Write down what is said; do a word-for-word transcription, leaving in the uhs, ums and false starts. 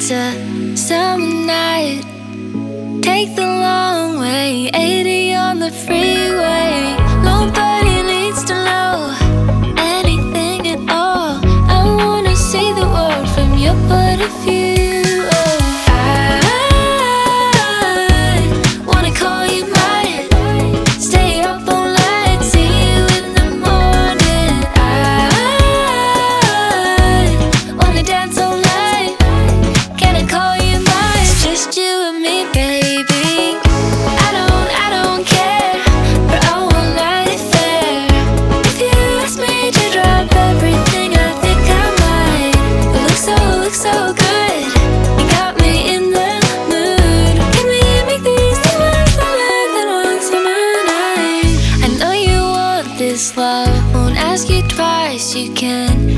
It's a summer night. Take the long way, eighty on the freeway. Nobody needs to know anything at all. I wanna see the world from your point of view. Oh, I wanna call you mine. Stay up all night, see you in the morning. I wanna dance all night. Can I call you mine? It's just you and me, baby. I don't, I don't care. We're all one night affair. If you ask me to drop everything, I think I might. It looks so, looks so good. You got me in the mood. Can we make these things last longer than one summer night? I know you want this love, won't ask you twice. You can